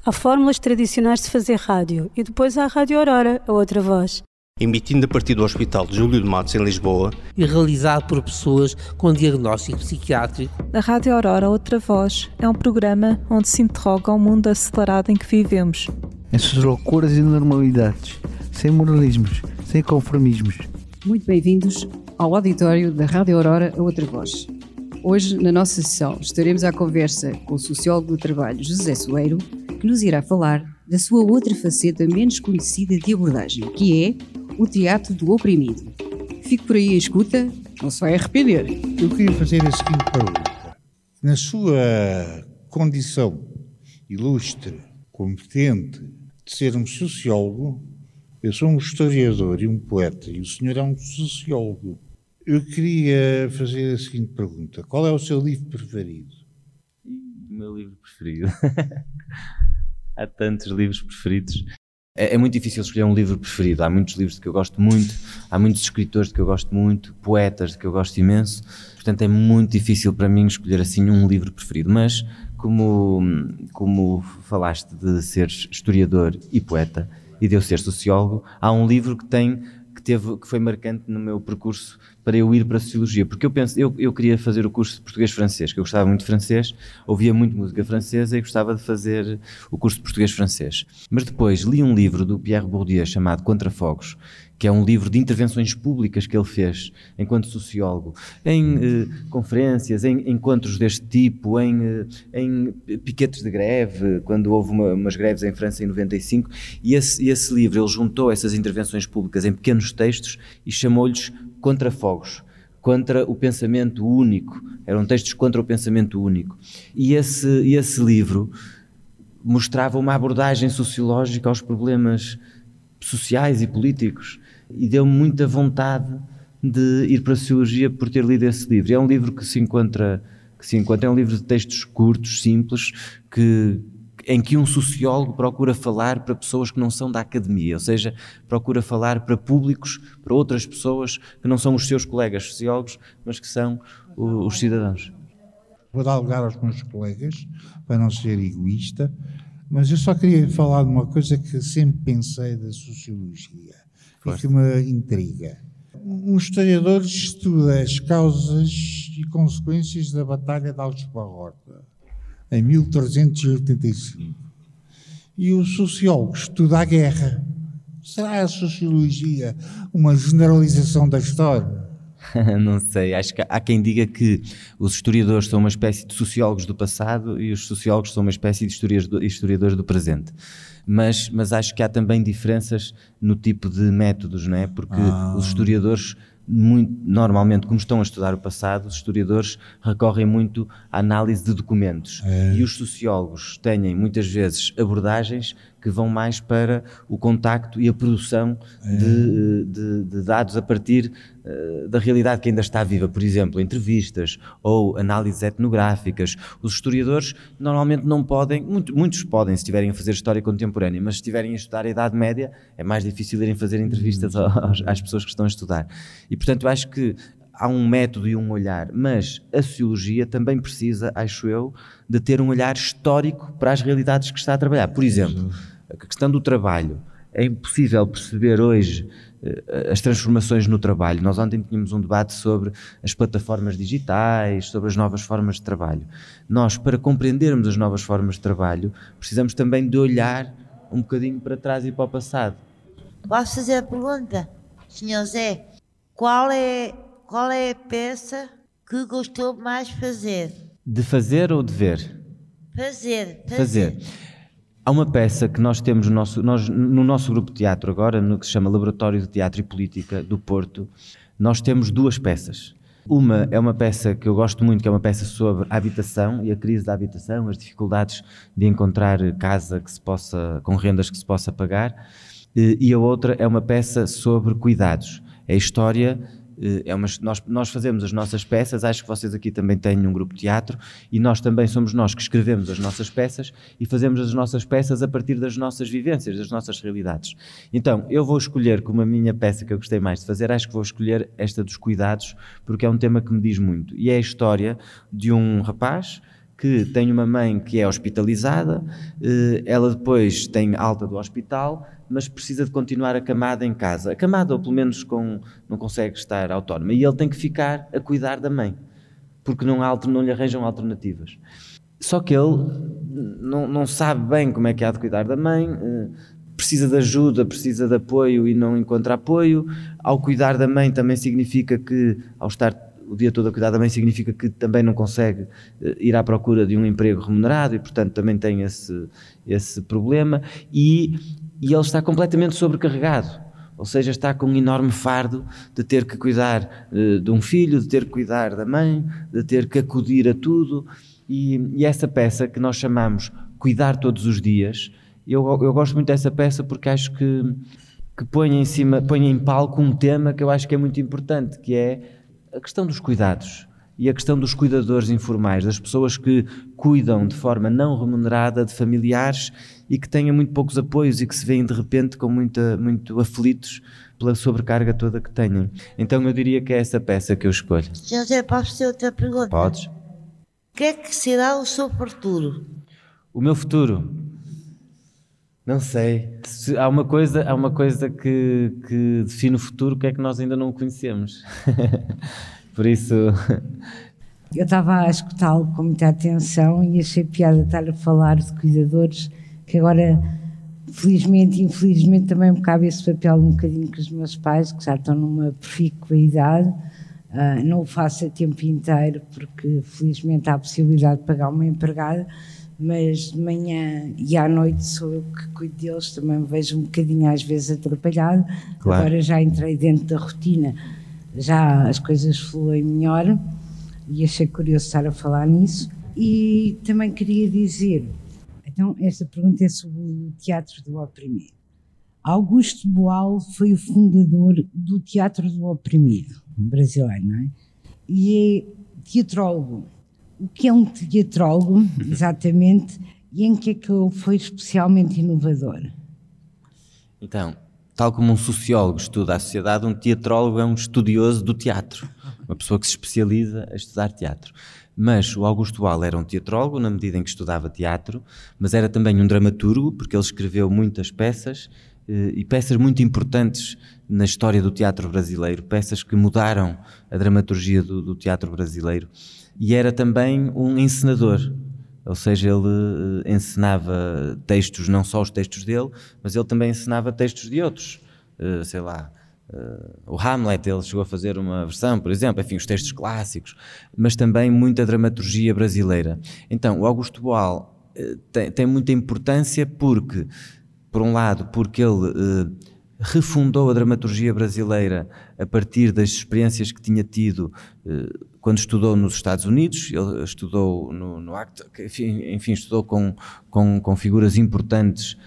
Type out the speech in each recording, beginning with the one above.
Há fórmulas tradicionais de fazer rádio e depois há a Rádio Aurora, a outra voz. Emitindo a partir do Hospital de Júlio de Matos, em Lisboa. E realizado por pessoas com diagnóstico psiquiátrico. A Rádio Aurora, outra voz, é um programa onde se interroga o mundo acelerado em que vivemos. Essas loucuras e normalidades, sem moralismos, sem conformismos. Muito bem-vindos ao auditório da Rádio Aurora, a outra voz. Hoje, na nossa sessão, estaremos à conversa com o sociólogo do trabalho José Soeiro, que nos irá falar da sua outra faceta menos conhecida de abordagem, que é o teatro do oprimido. Fique por aí em escuta, não se vai arrepender. Eu queria fazer a seguinte pergunta. Na sua condição ilustre, competente, de ser um sociólogo, eu sou um historiador e um poeta, e o senhor é um sociólogo. Eu queria fazer a seguinte pergunta. Qual é o seu livro preferido? O meu livro preferido? Há tantos livros preferidos. É muito difícil escolher um livro preferido. Há muitos livros de que eu gosto muito, há muitos escritores de que eu gosto muito, poetas de que eu gosto imenso. Portanto, é muito difícil para mim escolher assim um livro preferido. Mas, como falaste de ser historiador e poeta e de eu ser sociólogo, há um livro que foi marcante no meu percurso para eu ir para a Sociologia, porque eu queria fazer o curso de Português-Francês, que eu gostava muito de francês, ouvia muito música francesa e gostava de fazer o curso de Português-Francês. Mas depois li um livro do Pierre Bourdieu chamado Contrafogos, que é um livro de intervenções públicas que ele fez enquanto sociólogo, em conferências, em encontros deste tipo, em piquetes de greve, quando houve umas greves em França em 95, e esse livro, ele juntou essas intervenções públicas em pequenos textos e chamou-lhes Contrafogos, contra o pensamento único. Eram textos contra o pensamento único. E esse livro mostrava uma abordagem sociológica aos problemas sociais e políticos, e deu-me muita vontade de ir para a Sociologia por ter lido esse livro. É um livro que se encontra, é um livro de textos curtos, simples, em que um sociólogo procura falar para pessoas que não são da academia, ou seja, procura falar para públicos, para outras pessoas que não são os seus colegas sociólogos, mas que são os cidadãos. Vou dar lugar aos meus colegas, para não ser egoísta, mas eu só queria falar de uma coisa que sempre pensei da sociologia e que me intriga. Um historiador estuda as causas e consequências da Batalha de Aljubarrota, em 1385. E o sociólogo estuda a guerra. Será a sociologia uma generalização da história? Não sei, acho que há quem diga que os historiadores são uma espécie de sociólogos do passado e os sociólogos são uma espécie de historiadores do presente. Mas acho que há também diferenças no tipo de métodos, não é? Porque os historiadores, normalmente, como estão a estudar o passado, os historiadores recorrem muito à análise de documentos. E os sociólogos têm, muitas vezes, abordagens que vão mais para o contacto e a produção de dados a partir da realidade que ainda está viva, por exemplo, entrevistas ou análises etnográficas. Os historiadores normalmente não podem, muitos podem se estiverem a fazer história contemporânea, mas se estiverem a estudar a Idade Média é mais difícil irem fazer entrevistas às pessoas que estão a estudar. E portanto eu acho que há um método e um olhar, mas a sociologia também precisa, acho eu, de ter um olhar histórico para as realidades que está a trabalhar. Por exemplo, a questão do trabalho. É impossível perceber hoje as transformações no trabalho. Nós ontem tínhamos um debate sobre as plataformas digitais, sobre as novas formas de trabalho. Nós, para compreendermos as novas formas de trabalho, precisamos também de olhar um bocadinho para trás e para o passado. Posso fazer a pergunta? Senhor Zé, qual é a peça que gostou mais de fazer? De fazer ou de ver? Fazer. Há uma peça que nós temos no nosso grupo de teatro agora, no que se chama Laboratório de Teatro e Política do Porto. Nós temos duas peças. Uma é uma peça que eu gosto muito, que é uma peça sobre a habitação e a crise da habitação, as dificuldades de encontrar casa com rendas que se possa pagar. E a outra é uma peça sobre cuidados. É a história nós fazemos as nossas peças, acho que vocês aqui também têm um grupo de teatro, e nós também somos nós que escrevemos as nossas peças e fazemos as nossas peças a partir das nossas vivências, das nossas realidades. Então, eu vou escolher como a minha peça que eu gostei mais de fazer, acho que vou escolher esta dos cuidados, porque é um tema que me diz muito, e é a história de um rapaz que tem uma mãe que é hospitalizada, ela depois tem alta do hospital, mas precisa de continuar acamada em casa. Acamada, ou pelo menos não consegue estar autónoma. E ele tem que ficar a cuidar da mãe, porque não lhe arranjam alternativas. Só que ele não sabe bem como é que há de cuidar da mãe, precisa de ajuda, precisa de apoio e não encontra apoio. Ao cuidar da mãe também significa que, ao estar o dia todo a cuidar da mãe, significa que também não consegue ir à procura de um emprego remunerado e, portanto, também tem esse problema. E ele está completamente sobrecarregado, ou seja, está com um enorme fardo de ter que cuidar de um filho, de ter que cuidar da mãe, de ter que acudir a tudo. E essa peça que nós chamamos Cuidar Todos os Dias, eu gosto muito dessa peça porque acho que põe em palco um tema que eu acho que é muito importante, que é a questão dos cuidados e a questão dos cuidadores informais, das pessoas que cuidam de forma não remunerada de familiares e que têm muito poucos apoios e que se veem de repente com muito aflitos pela sobrecarga toda que têm. Então eu diria que é essa peça que eu escolho. Sr. José, posso fazer outra pergunta? Podes. O que é que será o seu futuro? O meu futuro? Não sei. Há uma coisa que define o futuro que é que nós ainda não conhecemos. Por isso... Eu estava a escutá-lo com muita atenção e achei piada estar a falar de cuidadores, que agora, felizmente e infelizmente, também me cabe esse papel um bocadinho com os meus pais, que já estão numa profícua idade. Não o faço a tempo inteiro, porque felizmente há a possibilidade de pagar uma empregada, mas de manhã e à noite sou eu que cuido deles, também me vejo um bocadinho às vezes atrapalhado. Claro. Agora já entrei dentro da rotina, já as coisas fluem melhor e achei curioso estar a falar nisso. E também queria dizer, então esta pergunta é sobre o Teatro do Oprimido. Augusto Boal foi o fundador do Teatro do Oprimido, brasileiro, não é? E é teatrólogo. O que é um teatrólogo, exatamente, e em que é que ele foi especialmente inovador? Então, tal como um sociólogo estuda a sociedade, um teatrólogo é um estudioso do teatro, uma pessoa que se especializa a estudar teatro. Mas o Augusto Boal era um teatrólogo na medida em que estudava teatro, mas era também um dramaturgo, porque ele escreveu muitas peças, e peças muito importantes na história do teatro brasileiro, peças que mudaram a dramaturgia do teatro brasileiro. E era também um encenador, ou seja, ele encenava textos, não só os textos dele, mas ele também encenava textos de outros, sei lá, o Hamlet, ele chegou a fazer uma versão, por exemplo, enfim, os textos clássicos, mas também muita dramaturgia brasileira. Então, o Augusto Boal tem muita importância porque, por um lado, porque ele refundou a dramaturgia brasileira a partir das experiências que tinha tido quando estudou nos Estados Unidos. Ele estudou no ACT, enfim, estudou com figuras importantes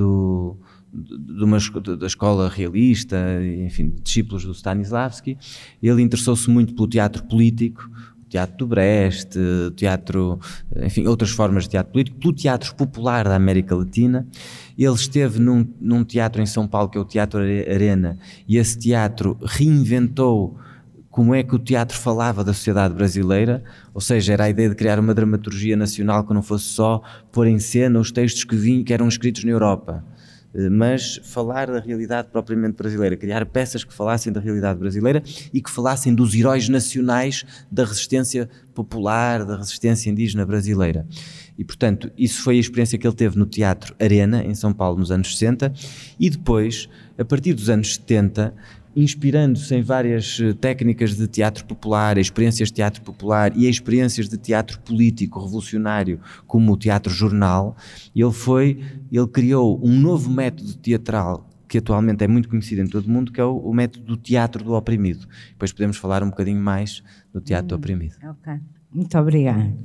da escola realista, enfim, discípulos do Stanislavski. Ele interessou-se muito pelo teatro político, teatro do Brecht, teatro, enfim, outras formas de teatro político, pelo teatro popular da América Latina. Ele esteve num teatro em São Paulo, que é o Teatro Arena, e esse teatro reinventou como é que o teatro falava da sociedade brasileira, ou seja, era a ideia de criar uma dramaturgia nacional que não fosse só pôr em cena os textos que eram escritos na Europa, mas falar da realidade propriamente brasileira, criar peças que falassem da realidade brasileira e que falassem dos heróis nacionais da resistência popular, da resistência indígena brasileira. E, portanto, isso foi a experiência que ele teve no Teatro Arena, em São Paulo, nos anos 60, e depois, a partir dos anos 70, inspirando-se em várias técnicas de teatro popular, experiências de teatro popular e experiências de teatro político revolucionário, como o teatro jornal, ele criou um novo método teatral que atualmente é muito conhecido em todo o mundo, que é o método do teatro do oprimido. Depois podemos falar um bocadinho mais do teatro do oprimido. Ok, muito obrigada.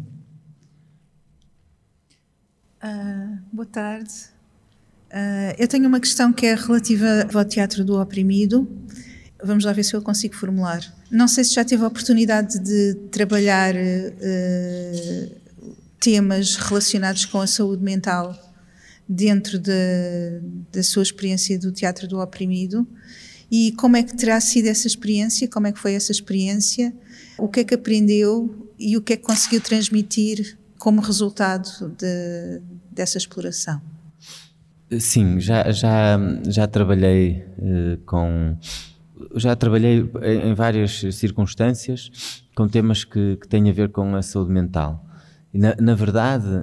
Boa tarde. Eu tenho uma questão que é relativa ao teatro do oprimido. Vamos lá ver se eu consigo formular. Não sei se já teve a oportunidade de trabalhar temas relacionados com a saúde mental dentro da sua experiência do teatro do oprimido, e como é que terá sido essa experiência, como é que foi essa experiência, o que é que aprendeu e o que é que conseguiu transmitir como resultado dessa exploração? Sim, já trabalhei em várias circunstâncias com temas que têm a ver com a saúde mental. E na verdade,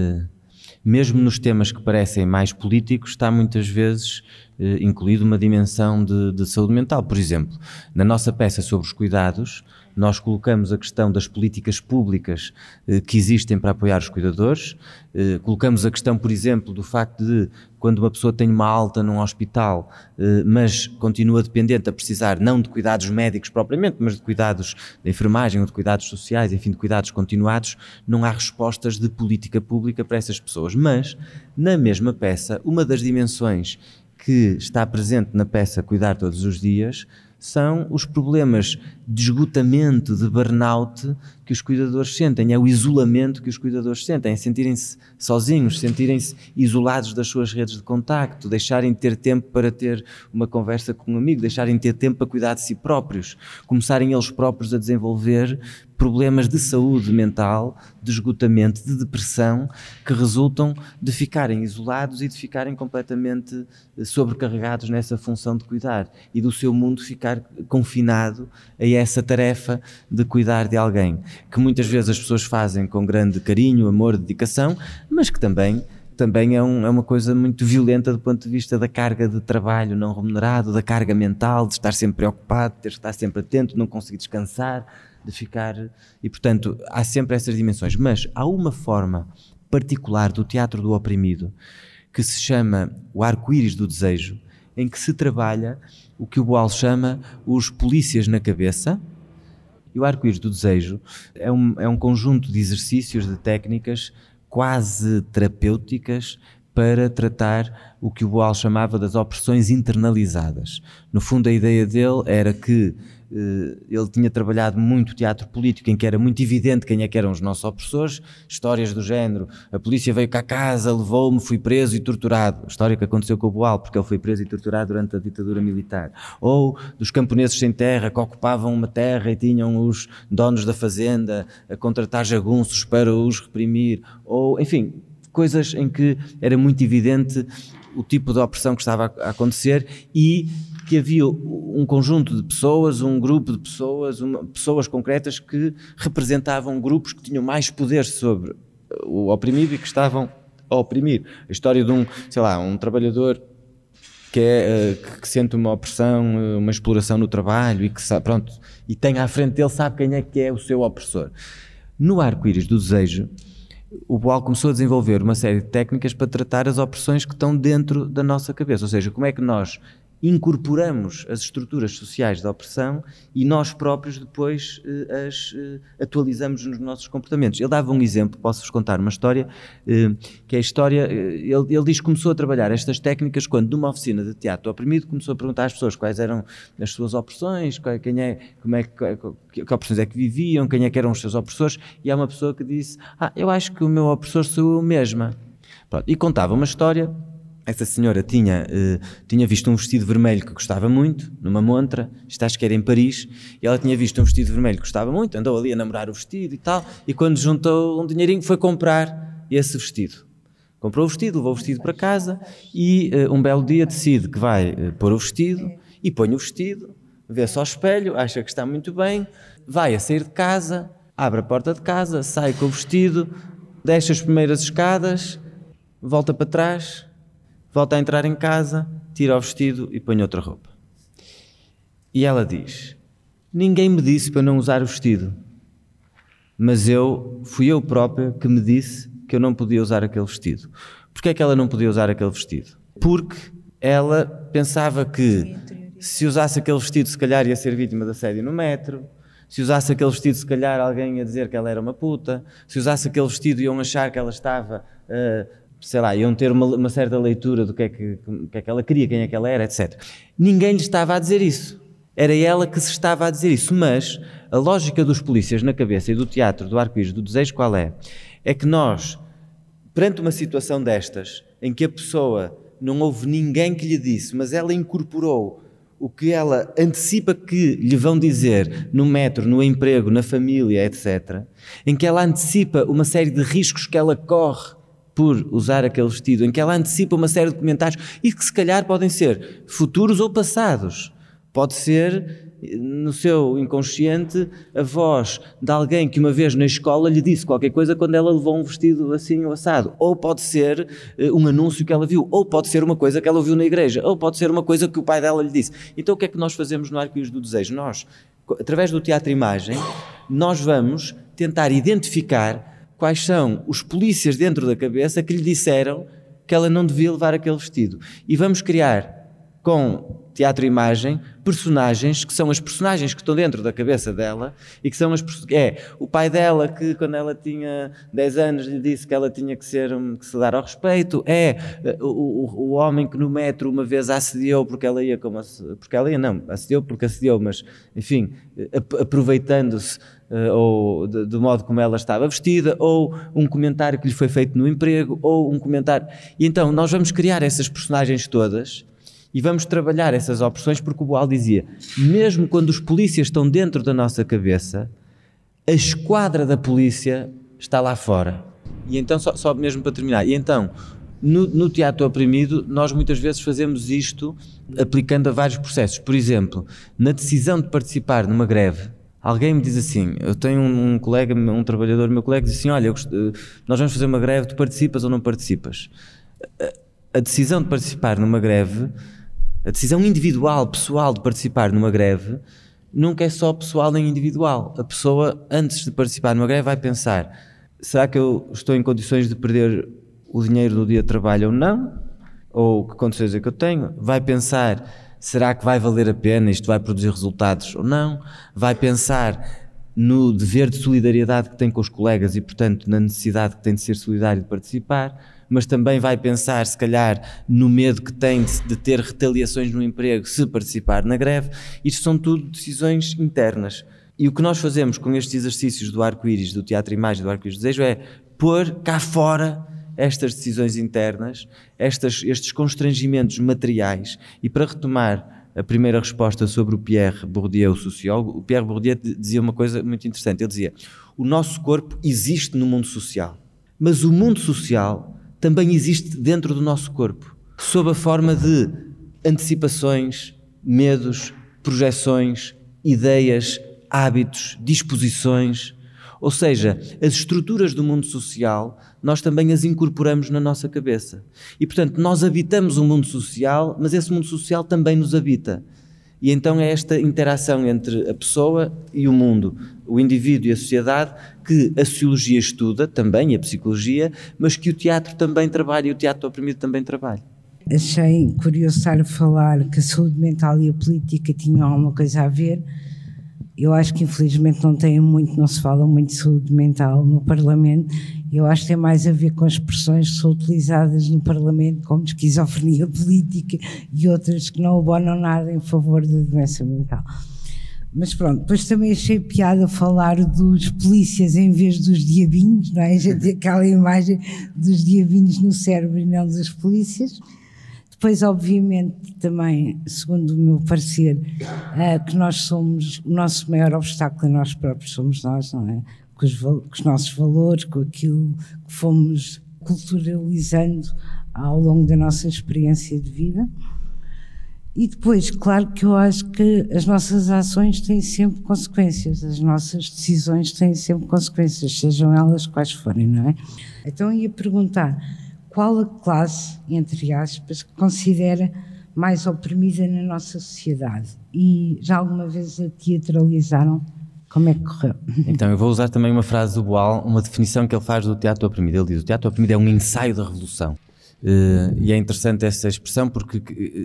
mesmo nos temas que parecem mais políticos, está muitas vezes incluído uma dimensão de saúde mental. Por exemplo, na nossa peça sobre os cuidados, nós colocamos a questão das políticas públicas que existem para apoiar os cuidadores, colocamos a questão, por exemplo, do facto de quando uma pessoa tem uma alta num hospital, mas continua dependente a precisar não de cuidados médicos propriamente, mas de cuidados de enfermagem ou de cuidados sociais, enfim, de cuidados continuados, não há respostas de política pública para essas pessoas. Mas, na mesma peça, uma das dimensões que está presente na peça Cuidar Todos os Dias são os problemas de esgotamento, de burnout que os cuidadores sentem, é o isolamento que os cuidadores sentem, é sentirem-se sozinhos, sentirem-se isolados das suas redes de contacto, deixarem de ter tempo para ter uma conversa com um amigo, deixarem de ter tempo para cuidar de si próprios, começarem eles próprios a desenvolver problemas de saúde mental, de esgotamento, de depressão, que resultam de ficarem isolados e de ficarem completamente sobrecarregados nessa função de cuidar e do seu mundo ficar confinado a essa tarefa de cuidar de alguém, que muitas vezes as pessoas fazem com grande carinho, amor, dedicação, mas que também é uma coisa muito violenta do ponto de vista da carga de trabalho não remunerado, da carga mental, de estar sempre preocupado, de ter que estar sempre atento, não conseguir descansar, de ficar... E, portanto, há sempre essas dimensões. Mas há uma forma particular do teatro do oprimido que se chama o arco-íris do desejo, em que se trabalha o que o Boal chama os polícias na cabeça. E o arco-íris do desejo é um conjunto de exercícios, de técnicas quase terapêuticas para tratar o que o Boal chamava das opressões internalizadas. No fundo, a ideia dele era que ele tinha trabalhado muito teatro político em que era muito evidente quem é que eram os nossos opressores, histórias do género, a polícia veio cá a casa, levou-me, fui preso e torturado, história que aconteceu com o Boal, porque ele foi preso e torturado durante a ditadura militar, ou dos camponeses sem terra que ocupavam uma terra e tinham os donos da fazenda a contratar jagunços para os reprimir, ou enfim, coisas em que era muito evidente o tipo de opressão que estava a acontecer e que havia um conjunto de pessoas, um grupo de pessoas, pessoas concretas que representavam grupos que tinham mais poder sobre o oprimido e que estavam a oprimir. A história de um trabalhador que sente uma opressão, uma exploração no trabalho e que e tem à frente dele, sabe quem é que é o seu opressor. No arco-íris do desejo, o Boal começou a desenvolver uma série de técnicas para tratar as opressões que estão dentro da nossa cabeça, ou seja, como é que nós incorporamos as estruturas sociais da opressão e nós próprios depois as atualizamos nos nossos comportamentos. Ele dava um exemplo, posso-vos contar uma história, que é a história, ele diz que começou a trabalhar estas técnicas quando numa oficina de teatro oprimido começou a perguntar às pessoas quais eram as suas opressões, que opressões é que viviam, quem é que eram os seus opressores, e há uma pessoa que disse, eu acho que o meu opressor sou eu mesma. Pronto, e contava uma história. Essa senhora tinha visto um vestido vermelho que gostava muito, numa montra, isto acho que era em Paris, e ela tinha visto um vestido vermelho que gostava muito, andou ali a namorar o vestido e tal, e quando juntou um dinheirinho foi comprar esse vestido. Comprou o vestido, levou o vestido para casa e um belo dia decide que vai pôr o vestido e põe o vestido, vê-se ao espelho, acha que está muito bem, vai a sair de casa, abre a porta de casa, sai com o vestido, desce as primeiras escadas, volta para trás, volta a entrar em casa, tira o vestido e põe outra roupa. E ela diz, ninguém me disse para não usar o vestido, mas fui eu própria que me disse que eu não podia usar aquele vestido. Porquê é que ela não podia usar aquele vestido? Porque ela pensava que se usasse aquele vestido se calhar ia ser vítima de assédio no metro, se usasse aquele vestido se calhar alguém ia dizer que ela era uma puta, se usasse aquele vestido iam achar que ela estava... iam ter uma certa leitura do que é que ela queria, quem é que ela era, etc. Ninguém lhe estava a dizer isso. Era ela que se estava a dizer isso. Mas a lógica dos polícias na cabeça e do teatro do arco-íris do desejo qual é? É que nós, perante uma situação destas, em que a pessoa não houve ninguém que lhe disse, mas ela incorporou o que ela antecipa que lhe vão dizer no metro, no emprego, na família, etc., em que ela antecipa uma série de riscos que ela corre por usar aquele vestido, em que ela antecipa uma série de comentários e que se calhar podem ser futuros ou passados. Pode ser, no seu inconsciente, a voz de alguém que uma vez na escola lhe disse qualquer coisa quando ela levou um vestido assim ou assado. Ou pode ser um anúncio que ela viu, ou pode ser uma coisa que ela ouviu na igreja, ou pode ser uma coisa que o pai dela lhe disse. Então o que é que nós fazemos no Arco-Íris do Desejo? Nós, através do teatro-imagem, nós vamos tentar identificar quais são os polícias dentro da cabeça que lhe disseram que ela não devia levar aquele vestido. E vamos criar, com teatro-imagem, personagens que são as personagens que estão dentro da cabeça dela e que são o pai dela que quando ela tinha 10 anos lhe disse que ela tinha que se dar ao respeito, o homem que no metro uma vez a assediou assediou, mas enfim, aproveitando-se ou do modo como ela estava vestida, ou um comentário que lhe foi feito no emprego, ou um comentário. E então nós vamos criar essas personagens todas e vamos trabalhar essas opções, porque o Boal dizia, mesmo quando os polícias estão dentro da nossa cabeça, a esquadra da polícia está lá fora. E então, só mesmo para terminar, e então, no teatro oprimido, nós muitas vezes fazemos isto aplicando a vários processos. Por exemplo, na decisão de participar numa greve, alguém me diz assim, eu tenho um colega, um trabalhador, meu colega, diz assim, olha, nós vamos fazer uma greve, tu participas ou não participas? A decisão de participar numa greve, a decisão individual, pessoal de participar numa greve, nunca é só pessoal nem individual. A pessoa, antes de participar numa greve, vai pensar, será que eu estou em condições de perder o dinheiro do dia de trabalho ou não? Ou que condições é que eu tenho? Vai pensar, será que vai valer a pena, isto vai produzir resultados ou não? Vai pensar no dever de solidariedade que tem com os colegas e, portanto, na necessidade que tem de ser solidário de participar, mas também vai pensar, se calhar, no medo que tem de ter retaliações no emprego se participar na greve. Isto são tudo decisões internas. E o que nós fazemos com estes exercícios do Arco-Íris, do Teatro-Imagem, do Arco-Íris do Desejo, é pôr cá fora estas decisões internas, estes constrangimentos materiais. E para retomar a primeira resposta sobre o Pierre Bourdieu, o sociólogo, o Pierre Bourdieu dizia uma coisa muito interessante. Ele dizia, o nosso corpo existe no mundo social, mas o mundo social também existe dentro do nosso corpo, sob a forma de antecipações, medos, projeções, ideias, hábitos, disposições. Ou seja, as estruturas do mundo social, nós também as incorporamos na nossa cabeça. E, portanto, nós habitamos o mundo social, mas esse mundo social também nos habita. E então é esta interação entre a pessoa e o mundo, o indivíduo e a sociedade, que a sociologia estuda também, e a psicologia, mas que o teatro também trabalha e o teatro oprimido também trabalha. Achei curioso estar a falar que a saúde mental e a política tinham alguma coisa a ver. Eu acho que infelizmente não se fala muito de saúde mental no Parlamento. Eu acho que tem mais a ver com as expressões que são utilizadas no Parlamento, como esquizofrenia política e outras que não abonam nada em favor da doença mental. Mas pronto, depois também achei piada falar dos polícias em vez dos diabinhos, não é? A gente tem aquela imagem dos diabinhos no cérebro e não dos polícias. Depois, obviamente, também, segundo o meu parecer, que nós somos, o nosso maior obstáculo a nós próprios somos nós, não é? Com os nossos valores, com aquilo que fomos culturalizando ao longo da nossa experiência de vida. E depois, claro que eu acho que as nossas ações têm sempre consequências, as nossas decisões têm sempre consequências, sejam elas quais forem, não é? Então ia perguntar, qual a classe, entre aspas, que considera mais oprimida na nossa sociedade? E já alguma vez a teatralizaram? Como é que correu? Então, eu vou usar também uma frase do Boal, uma definição que ele faz do teatro oprimido. Ele diz, o teatro oprimido é um ensaio da revolução. E é interessante essa expressão porque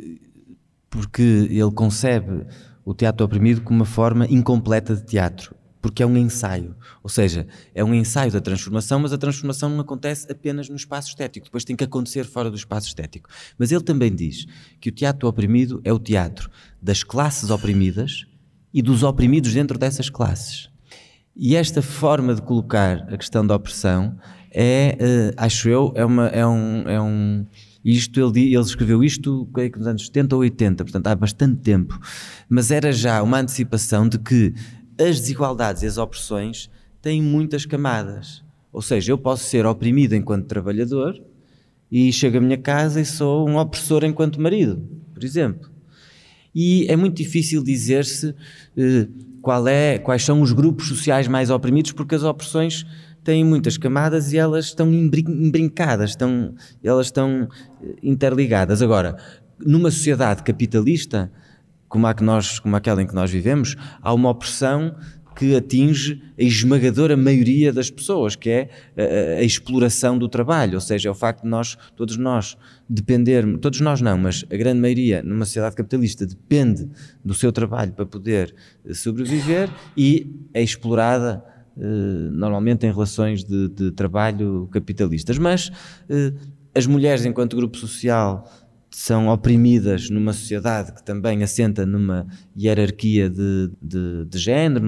ele concebe o teatro oprimido como uma forma incompleta de teatro, porque é um ensaio, ou seja, é um ensaio da transformação, mas a transformação não acontece apenas no espaço estético, depois tem que acontecer fora do espaço estético. Mas ele também diz que o teatro oprimido é o teatro das classes oprimidas e dos oprimidos dentro dessas classes. E esta forma de colocar a questão da opressão acho eu, Isto, ele escreveu isto nos anos 70 ou 80, portanto há bastante tempo, mas era já uma antecipação de que as desigualdades e as opressões têm muitas camadas. Ou seja, eu posso ser oprimido enquanto trabalhador e chego à minha casa e sou um opressor enquanto marido, por exemplo. E é muito difícil dizer-se quais são os grupos sociais mais oprimidos, porque as opressões têm muitas camadas e elas estão embrincadas, elas estão interligadas. Agora, numa sociedade capitalista, como aquela em que nós vivemos, há uma opressão que atinge a esmagadora maioria das pessoas, que é a exploração do trabalho, ou seja, é o facto de todos nós dependermos, todos nós não, mas a grande maioria numa sociedade capitalista depende do seu trabalho para poder sobreviver e é explorada normalmente em relações de trabalho capitalistas. Mas as mulheres, enquanto grupo social, são oprimidas numa sociedade que também assenta numa hierarquia de género,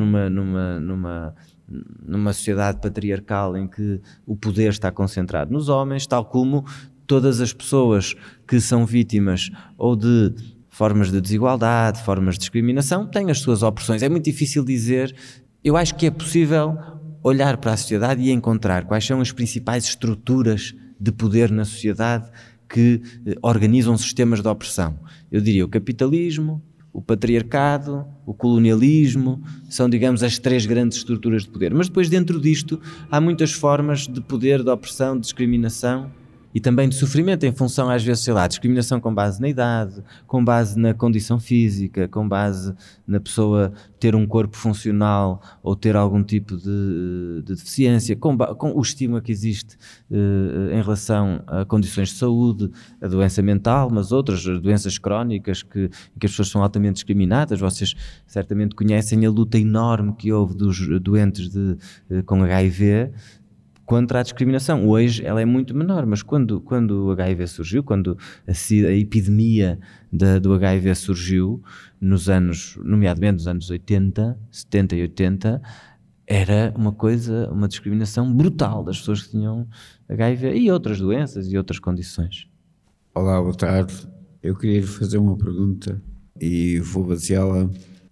numa sociedade patriarcal em que o poder está concentrado nos homens, tal como todas as pessoas que são vítimas ou de formas de desigualdade, formas de discriminação, têm as suas opressões. É muito difícil dizer. Eu acho que é possível olhar para a sociedade e encontrar quais são as principais estruturas de poder na sociedade que organizam sistemas de opressão. Eu diria o capitalismo, o patriarcado, o colonialismo, são, digamos, as 3 grandes estruturas de poder. Mas depois, dentro disto, há muitas formas de poder, de opressão, de discriminação e também de sofrimento em função, às vezes, discriminação com base na idade, com base na condição física, com base na pessoa ter um corpo funcional ou ter algum tipo de deficiência, com o estigma que existe em relação a condições de saúde, a doença mental, mas outras doenças crónicas que as pessoas são altamente discriminadas. Vocês certamente conhecem a luta enorme que houve dos doentes com HIV contra a discriminação. Hoje ela é muito menor, mas quando o HIV surgiu, quando a epidemia do HIV surgiu, nomeadamente nos anos 80, 70 e 80, era uma discriminação brutal das pessoas que tinham HIV e outras doenças e outras condições. Olá, boa tarde. Eu queria lhe fazer uma pergunta e vou baseá-la.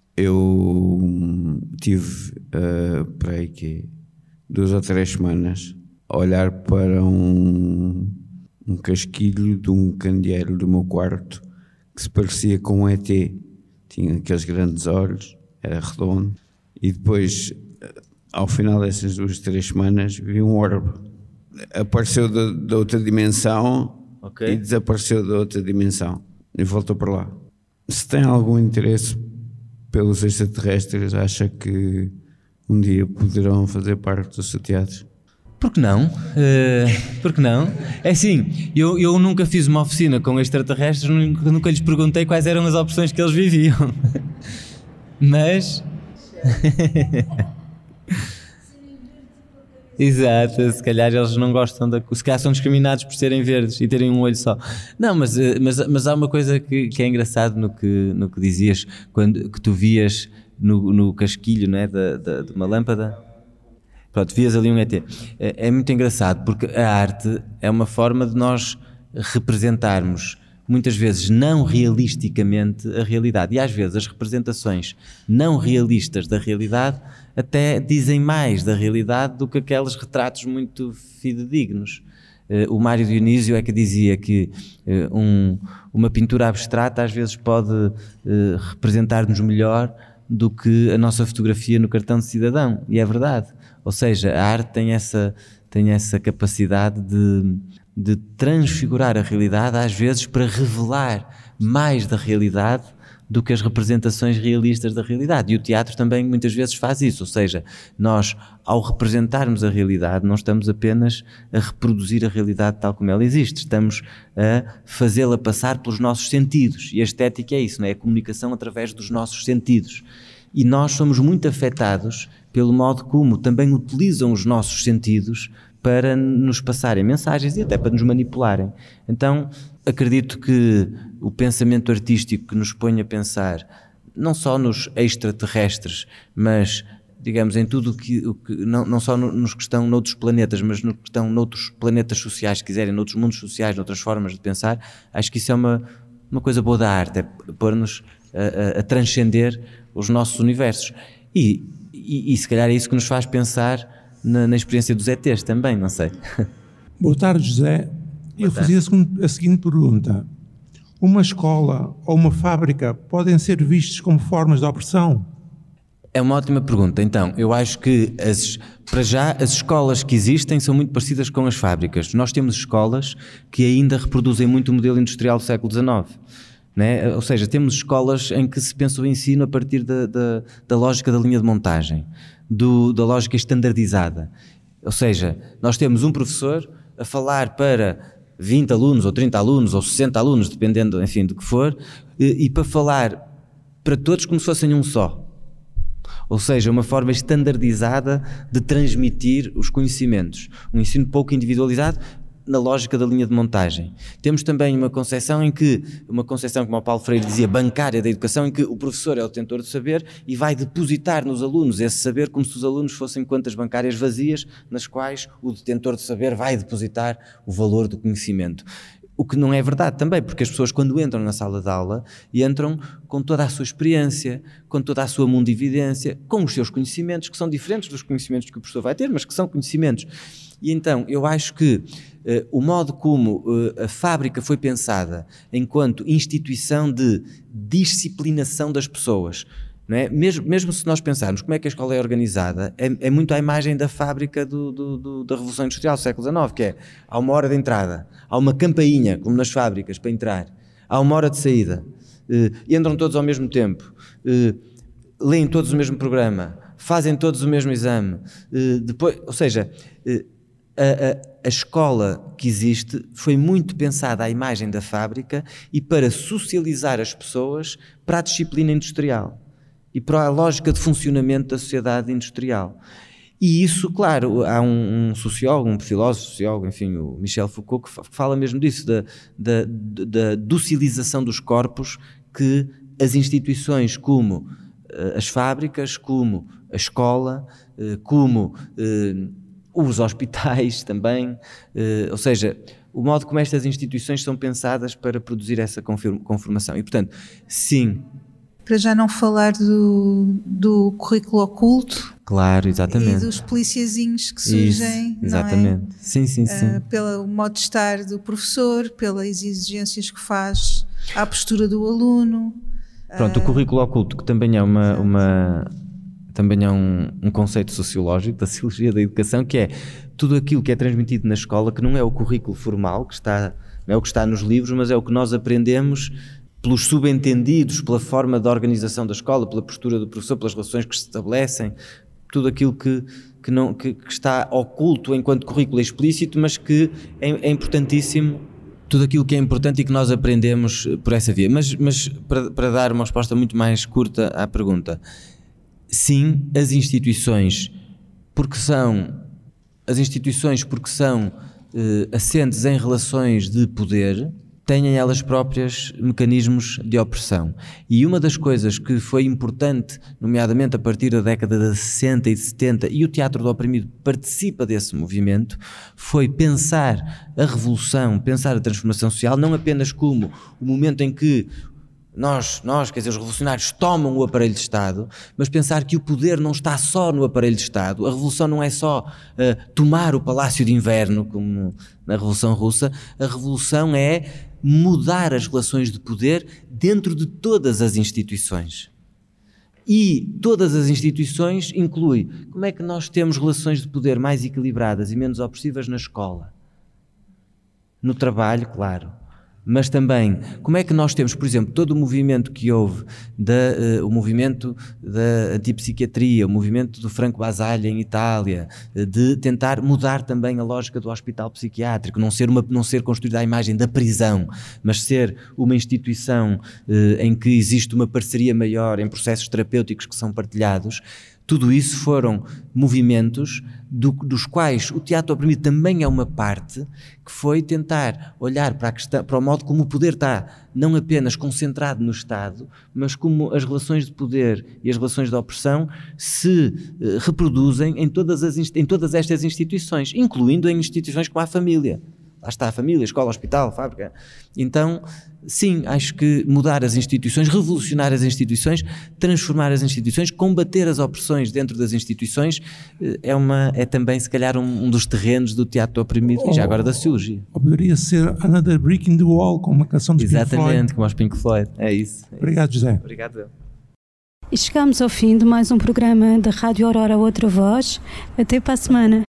Eu tive para aí que 2 ou 3 semanas a olhar para um casquilho de um candeeiro do meu quarto que se parecia com um ET. Tinha aqueles grandes olhos, era redondo, e depois, ao final dessas 2, 3 semanas, vi um orbe. Apareceu da outra dimensão, okay, e desapareceu da outra dimensão e voltou para lá. Se tem algum interesse pelos extraterrestres, acha que um dia poderão fazer parte do seu teatro? Por que não? É assim, eu nunca fiz uma oficina com extraterrestres, nunca lhes perguntei quais eram as opções que eles viviam. Mas... Exato, se calhar eles não gostam se calhar são discriminados por serem verdes e terem um olho só. Não, mas há uma coisa que é engraçado no que dizias, que tu vias no casquilho, não é, de uma lâmpada. Pronto, vias ali um ET. É muito engraçado porque a arte é uma forma de nós representarmos muitas vezes não realisticamente a realidade, e às vezes as representações não realistas da realidade até dizem mais da realidade do que aqueles retratos muito fidedignos. O Mário Dionísio é que dizia que uma pintura abstrata às vezes pode representar-nos melhor do que a nossa fotografia no cartão de cidadão, e é verdade. Ou seja, a arte tem essa capacidade de transfigurar a realidade, às vezes para revelar mais da realidade do que as representações realistas da realidade. E o teatro também muitas vezes faz isso, ou seja, nós, ao representarmos a realidade, não estamos apenas a reproduzir a realidade tal como ela existe, estamos a fazê-la passar pelos nossos sentidos. E a estética é isso, não é? A comunicação através dos nossos sentidos. E nós somos muito afetados pelo modo como também utilizam os nossos sentidos para nos passarem mensagens e até para nos manipularem. Então, acredito que o pensamento artístico que nos põe a pensar, não só nos extraterrestres, mas digamos, em tudo o que não só nos que estão noutros planetas, mas no que estão noutros planetas sociais, se quiserem, noutros mundos sociais, noutras formas de pensar, acho que isso é uma coisa boa da arte, é pôr-nos a transcender os nossos universos. E se calhar é isso que nos faz pensar na experiência dos ETs também, não sei. Boa tarde, José. Eu fazia a seguinte pergunta. Uma escola ou uma fábrica podem ser vistos como formas de opressão? É uma ótima pergunta. Então, eu acho que, para já, as escolas que existem são muito parecidas com as fábricas. Nós temos escolas que ainda reproduzem muito o modelo industrial do século XIX. Né? Ou seja, temos escolas em que se pensa o ensino a partir da lógica da linha de montagem, da lógica estandardizada. Ou seja, nós temos um professor a falar para 20 alunos, ou 30 alunos, ou 60 alunos, dependendo, enfim, do que for, e para falar para todos como se fossem um só. Ou seja, uma forma estandardizada de transmitir os conhecimentos. Um ensino pouco individualizado na lógica da linha de montagem. Temos também uma concepção como o Paulo Freire dizia, bancária da educação, em que o professor é o detentor do saber e vai depositar nos alunos esse saber como se os alunos fossem contas bancárias vazias nas quais o detentor do saber vai depositar o valor do conhecimento. O que não é verdade também, porque as pessoas quando entram na sala de aula entram com toda a sua experiência, com toda a sua mundividência, com os seus conhecimentos, que são diferentes dos conhecimentos que o professor vai ter, mas que são conhecimentos. E então eu acho que o modo como a fábrica foi pensada enquanto instituição de disciplinação das pessoas, não é? Mesmo se nós pensarmos como é que a escola é organizada, é muito a imagem da fábrica da Revolução Industrial do século XIX, que é, há uma hora de entrada, há uma campainha, como nas fábricas, para entrar, há uma hora de saída, entram todos ao mesmo tempo, leem todos o mesmo programa, fazem todos o mesmo exame, depois, ou seja, a escola que existe foi muito pensada à imagem da fábrica e para socializar as pessoas para a disciplina industrial e para a lógica de funcionamento da sociedade industrial. E isso, claro, há um sociólogo, um filósofo, sociólogo, enfim, o Michel Foucault, que fala mesmo disso, da docilização dos corpos que as instituições como as fábricas, como a escola, como os hospitais também, ou seja, o modo como estas instituições são pensadas para produzir essa conformação. E, portanto, sim. Para já não falar do currículo oculto. Claro, exatamente. E dos policiazinhos que surgem. Isso, exatamente. Não é? Sim. Pelo modo de estar do professor, pelas exigências que faz à postura do aluno. Pronto, o currículo oculto, que também é também é um conceito sociológico da sociologia da educação, que é tudo aquilo que é transmitido na escola, que não é o currículo formal, não é o que está nos livros, mas é o que nós aprendemos pelos subentendidos, pela forma de organização da escola, pela postura do professor, pelas relações que se estabelecem, tudo aquilo que está oculto enquanto currículo explícito, mas que é importantíssimo, tudo aquilo que é importante e que nós aprendemos por essa via. Mas para dar uma resposta muito mais curta à pergunta, sim, as instituições porque são assentes em relações de poder, têm elas próprias mecanismos de opressão. E uma das coisas que foi importante, nomeadamente a partir da década de 60 e 70, e o Teatro do Oprimido participa desse movimento, foi pensar a revolução, pensar a transformação social, não apenas como o momento em que nós, quer dizer, os revolucionários tomam o aparelho de Estado, mas pensar que o poder não está só no aparelho de Estado. A revolução não é só tomar o Palácio de Inverno, como na Revolução Russa. A revolução é mudar as relações de poder dentro de todas as instituições. E todas as instituições inclui como é que nós temos relações de poder mais equilibradas e menos opressivas na escola, no trabalho, claro. Mas também, como é que nós temos, por exemplo, todo o movimento que houve, o movimento da antipsiquiatria, o movimento do Franco Basaglia em Itália, de tentar mudar também a lógica do hospital psiquiátrico, não ser construída a imagem da prisão, mas ser uma instituição em que existe uma parceria maior em processos terapêuticos que são partilhados. Tudo isso foram movimentos dos quais o teatro oprimido também é uma parte, que foi tentar olhar para a questão, para o modo como o poder está não apenas concentrado no Estado, mas como as relações de poder e as relações de opressão se reproduzem em todas estas instituições, incluindo em instituições como a família. Lá está a família, escola, hospital, fábrica. Então, sim, acho que mudar as instituições, revolucionar as instituições, transformar as instituições, combater as opressões dentro das instituições, é também, se calhar, um dos terrenos do teatro oprimido e já agora da sociologia. Poderia ser Another Brick in the Wall, com uma canção de Pink Floyd. Exatamente, como aos Pink Floyd. É isso. Obrigado, José. Obrigado. E chegamos ao fim de mais um programa da Rádio Aurora Outra Voz. Até para a semana.